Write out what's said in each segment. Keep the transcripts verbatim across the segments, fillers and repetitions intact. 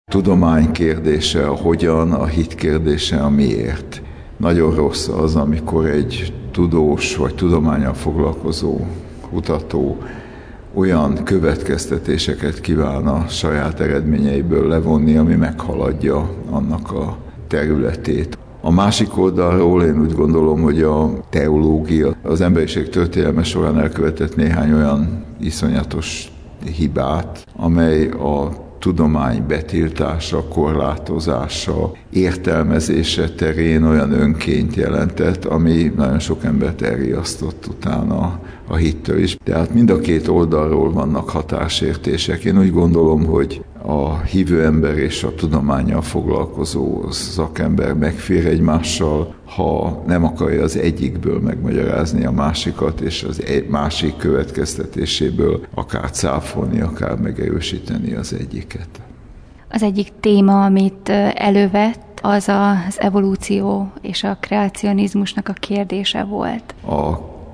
tudomány kérdése a hogyan, a hit kérdése a miért. Nagyon rossz az, amikor egy tudós vagy tudománnyal foglalkozó kutató olyan következtetéseket kíván a saját eredményeiből levonni, ami meghaladja annak a területét. A másik oldalról én úgy gondolom, hogy a teológia az emberiség történelme során elkövetett néhány olyan iszonyatos hibát, amely a tudomány betiltása, korlátozása, értelmezése terén olyan önként jelentett, ami nagyon sok embert elriasztott utána a hittől is. Tehát mind a két oldalról vannak hatásértések. Én úgy gondolom, hogy a hívő ember és a tudománnyal foglalkozó szakember megfér egymással, ha nem akarja az egyikből megmagyarázni a másikat, és az másik következtetéséből akár cáfolni, akár megerősíteni az egyiket. Az egyik téma, amit elővett, az az evolúció és a kreacionizmusnak a kérdése volt. A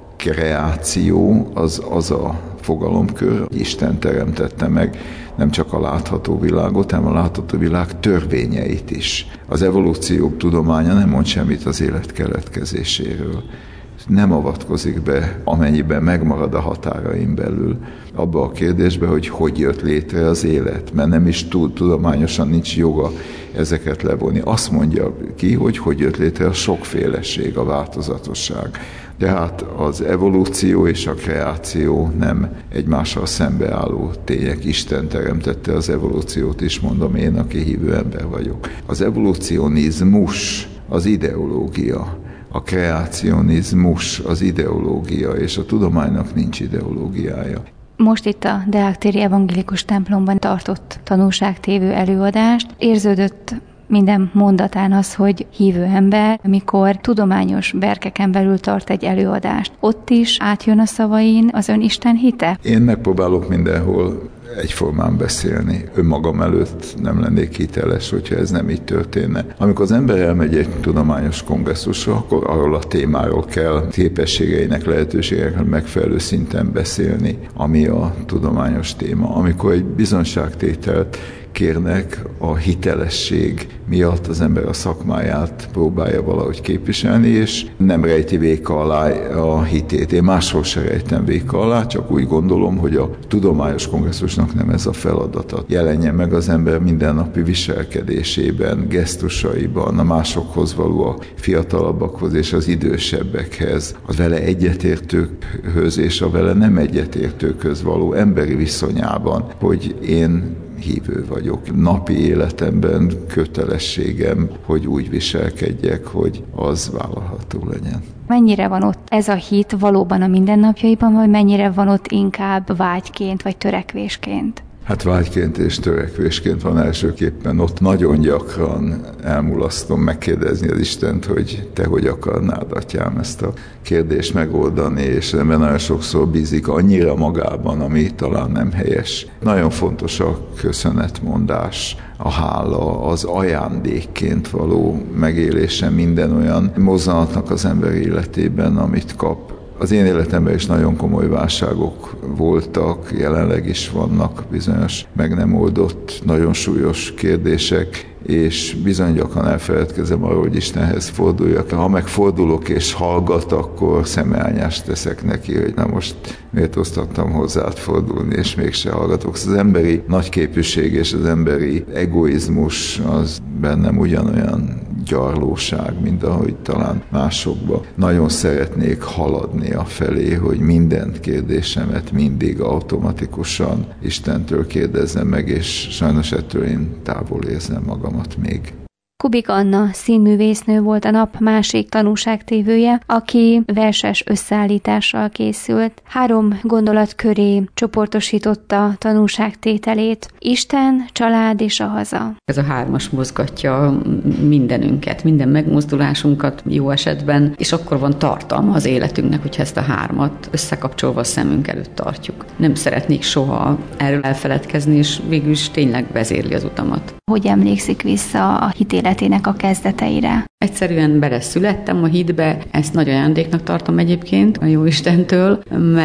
kreáció az az a fogalomkör, Isten teremtette meg nem csak a látható világot, hanem a látható világ törvényeit is. Az evolúció tudománya nem mond semmit az élet keletkezéséről. Nem avatkozik be, amennyiben megmarad a határain belül abba a kérdésbe, hogy hogy jött létre az élet, mert nem is tud, tudományosan nincs joga ezeket levonni. Azt mondja ki, hogy hogy jött létre a sokféleség, a változatosság. Tehát az evolúció és a kreáció nem egymással szembeálló tények. Isten teremtette az evolúciót is, mondom én, aki hívő ember vagyok. Az evolucionizmus az ideológia. A kreacionizmus az ideológia, és a tudománynak nincs ideológiája. Most itt a Deák-téri evangélikus templomban tartott tanúságtévő előadást. Érződött minden mondatán az, hogy hívő ember, amikor tudományos berkeken belül tart egy előadást. Ott is átjön a szavain az ön Isten hite? Én megpróbálok mindenhol egyformán beszélni. Önmagam előtt nem lennék hiteles, hogyha ez nem így történne. Amikor az ember elmegy egy tudományos kongresszusra, akkor arról a témáról kell képességeinek, lehetőségeknek megfelelő szinten beszélni, ami a tudományos téma. Amikor egy bizonyságtételt kérnek, a hitelesség miatt az ember a szakmáját próbálja valahogy képviselni, és nem rejti véka alá a hitét. Én máshol se rejtem véka alá, csak úgy gondolom, hogy a tudományos kongresszusnak nem ez a feladata. Jelenjen meg az ember mindennapi viselkedésében, gesztusaiban, a másokhoz való, a fiatalabbakhoz és az idősebbekhez, az vele egyetértőkhöz és a vele nem egyetértőkhöz való emberi viszonyában, hogy én hívő vagyok. Napi életemben kötelességem, hogy úgy viselkedjek, hogy az vállalható legyen. Mennyire van ott ez a hit valóban a mindennapjaiban, vagy mennyire van ott inkább vágyként, vagy törekvésként? Hát vágyként és törekvésként van elsőképpen. Ott nagyon gyakran elmulasztom megkérdezni az Istent, hogy te hogy akarnád, atyám, ezt a kérdést megoldani, és ebben nagyon sokszor bízik annyira magában, ami talán nem helyes. Nagyon fontos a köszönetmondás, a hála, az ajándékként való megélése minden olyan mozzanatnak az ember életében, amit kap. Az én életemben is nagyon komoly válságok voltak, jelenleg is vannak bizonyos meg nem oldott, nagyon súlyos kérdések, és bizony gyakran elfeledkezem arról, hogy Istenhez forduljak. Ha megfordulok és hallgat, akkor szemeányást teszek neki, hogy na most miért osztattam hozzád fordulni, és mégse hallgatok. Az emberi nagyképűség és az emberi egoizmus az bennem ugyanolyan gyarlóság, mint ahogy talán másokban. Nagyon szeretnék haladni afelé, hogy minden kérdésemet mindig automatikusan Istentől kérdezzem meg, és sajnos ettől én távol érzem magamat még. Kubik Anna színművésznő volt a nap másik tanúságtévője, aki verses összeállítással készült. Három gondolat köré csoportosította tanúságtételét: Isten, család és a haza. Ez a hármas mozgatja mindenünket, minden megmozdulásunkat jó esetben, és akkor van tartalma az életünknek, hogyha ezt a hármat összekapcsolva a szemünk előtt tartjuk. Nem szeretnék soha erről elfeledkezni, és végül is tényleg vezérli az utamat. Hogy emlékszik vissza a hitéletének a kezdeteire? Egyszerűen beleszülettem a hitbe, ezt nagy ajándéknak tartom egyébként a Jóistentől, mert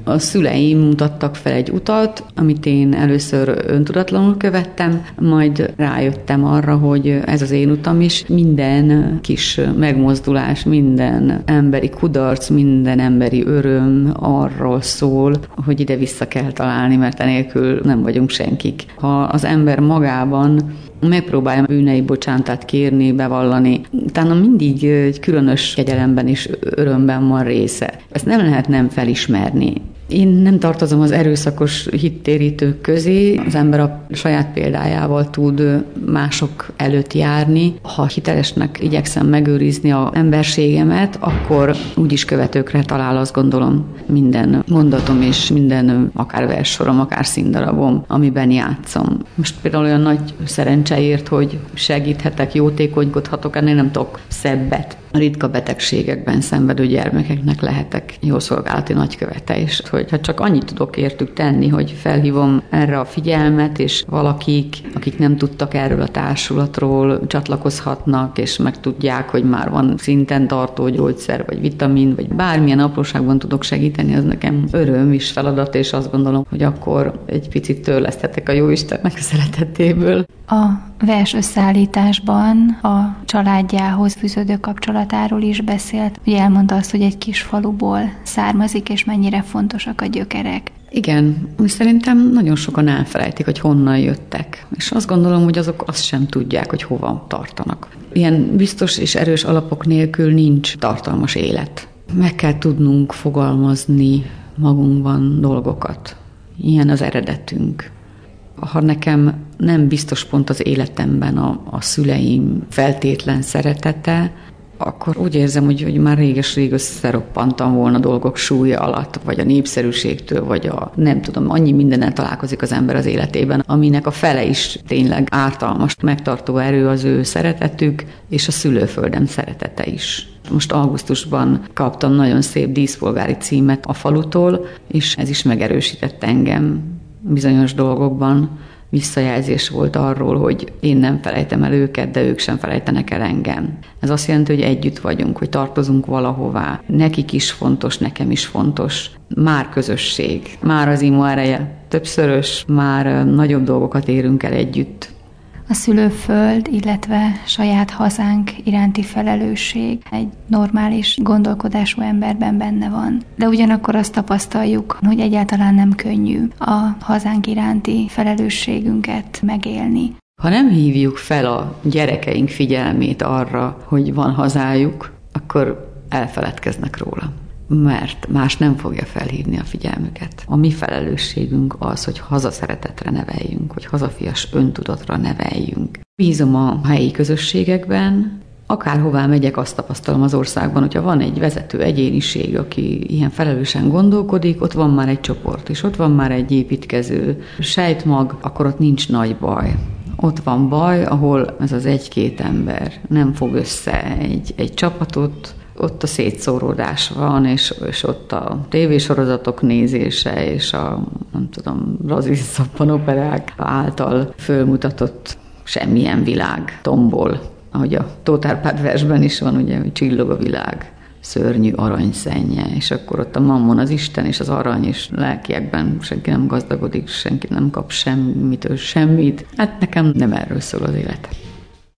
A szüleim mutattak fel egy utat, amit én először öntudatlanul követtem, majd rájöttem arra, hogy ez az én utam is. Minden kis megmozdulás, minden emberi kudarc, minden emberi öröm arról szól, hogy ide vissza kell találni, mert enélkül nem vagyunk senkik. Ha az ember magában megpróbálja bűnei bocsánatát kérni, bevallani, utána mindig egy különös kegyelemben és örömben van része. Ezt nem lehet nem felismerni. Én nem tartozom az erőszakos hittérítők közé, az ember a saját példájával tud mások előtt járni. Ha hitelesnek igyekszem megőrizni az emberségemet, akkor úgyis követőkre talál, azt gondolom, minden mondatom és minden akár verssorom, akár színdarabom, amiben játszom. Most például olyan nagy szerencse ért, hogy segíthetek, jótékonykodhatok, ennél nem tudok szebbet. A ritka betegségekben szenvedő gyermekeknek lehetek jószolgálati nagykövete, és hogyha csak annyit tudok értük tenni, hogy felhívom erre a figyelmet, és valakik, akik nem tudtak erről a társulatról, csatlakozhatnak, és megtudják, hogy már van szinten tartó gyógyszer, vagy vitamin, vagy bármilyen apróságban tudok segíteni, az nekem öröm is feladat, és azt gondolom, hogy akkor egy picit törleszthetek a Jóistennek a szeretetéből. A vers összeállításban a családjához fűződő kapcsolatáról is beszélt. Ugye elmondta azt, hogy egy kis faluból származik, és mennyire fontosak a gyökerek. Igen, szerintem nagyon sokan elfelejtik, hogy honnan jöttek. És azt gondolom, hogy azok azt sem tudják, hogy hova tartanak. Ilyen biztos és erős alapok nélkül nincs tartalmas élet. Meg kell tudnunk fogalmazni magunkban dolgokat. Ilyen az eredetünk. Ha nekem nem biztos pont az életemben a, a szüleim feltétlen szeretete, akkor úgy érzem, hogy, hogy már réges-rég összeroppantam volna dolgok súlya alatt, vagy a népszerűségtől, vagy a nem tudom, annyi mindennel találkozik az ember az életében, aminek a fele is tényleg ártalmas, megtartó erő az ő szeretetük, és a szülőföldem szeretete is. Most augusztusban kaptam nagyon szép díszpolgári címet a falutól, és ez is megerősített engem bizonyos dolgokban. Visszajelzés volt arról, hogy én nem felejtem el őket, de ők sem felejtenek el engem. Ez azt jelenti, hogy együtt vagyunk, hogy tartozunk valahová. Nekik is fontos, nekem is fontos. Már közösség, már az ima ereje többszörös, már nagyobb dolgokat érünk el együtt. A szülőföld, illetve saját hazánk iránti felelősség egy normális gondolkodású emberben benne van. De ugyanakkor azt tapasztaljuk, hogy egyáltalán nem könnyű a hazánk iránti felelősségünket megélni. Ha nem hívjuk fel a gyerekeink figyelmét arra, hogy van hazájuk, akkor elfeledkeznek róla. Mert más nem fogja felhívni a figyelmüket. A mi felelősségünk az, hogy hazaszeretetre neveljünk, hogy hazafias öntudatra neveljünk. Bízom a helyi közösségekben, akárhová megyek, azt tapasztalom az országban, hogyha van egy vezető egyéniség, aki ilyen felelősen gondolkodik, ott van már egy csoport, és ott van már egy építkező sejtmag, akkor ott nincs nagy baj. Ott van baj, ahol ez az egy-két ember nem fog össze egy, egy csapatot, ott a szétszóródás van, és, és ott a tévésorozatok nézése, és a, nem tudom, brazil szappanoperák által fölmutatott semmilyen világ tombol. Ahogy a Tóth Árpád versben is van, ugye, hogy csillog a világ, szörnyű aranyszenje, és akkor ott a mammon az Isten és az arany, és lelkiekben senki nem gazdagodik, senki nem kap semmitől semmit. Hát nekem nem erről szól az élet.